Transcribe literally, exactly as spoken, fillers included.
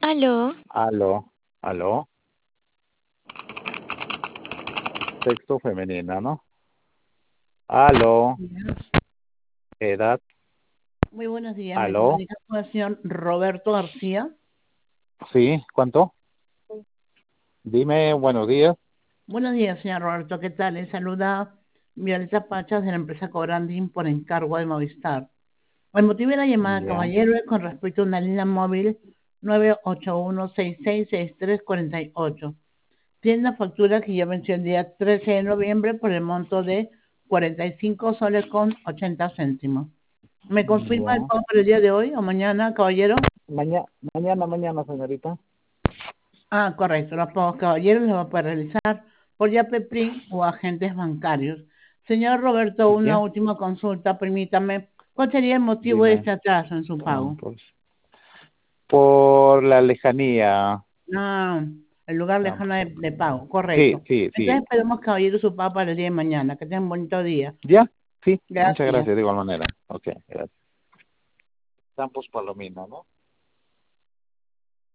Aló, Aló, aló, sexo femenina, ¿no? Aló, Días. edad, Muy buenos días, me aló, comunica con el señor Roberto García. sí, ¿cuánto? Dime, buenos días. Buenos días, señor Roberto, ¿qué tal? Le saluda Violeta Pachas de la empresa Cobrandín por encargo de Movistar. El motivo de la llamada, Ya, caballero, es con respecto a una línea móvil nueve ocho uno seis seis seis tres cuatro ocho. Tiene una factura que ya venció el día trece de noviembre por el monto de cuarenta y cinco soles con ochenta céntimos. ¿Me confirma el ya. pago para el día de hoy o mañana, caballero? Mañana, mañana, mañana, señorita. Ah, correcto. Los pagos caballeros los va a poder realizar por YAPEPRI o agentes bancarios. Señor Roberto, una Ya, última consulta, permítame. ¿Cuál sería el motivo de dime. este atraso en su Ah, pago? pues, por la lejanía. Ah, el lugar Ah, lejano de, de pago, sí, correcto. sí, sí. Entonces esperemos, caballero, su pago para el día de mañana. Que tengan un bonito día. Ya, sí, muchas Gracias. gracias, de igual manera. Ok, gracias. Campos Palomino, ¿no?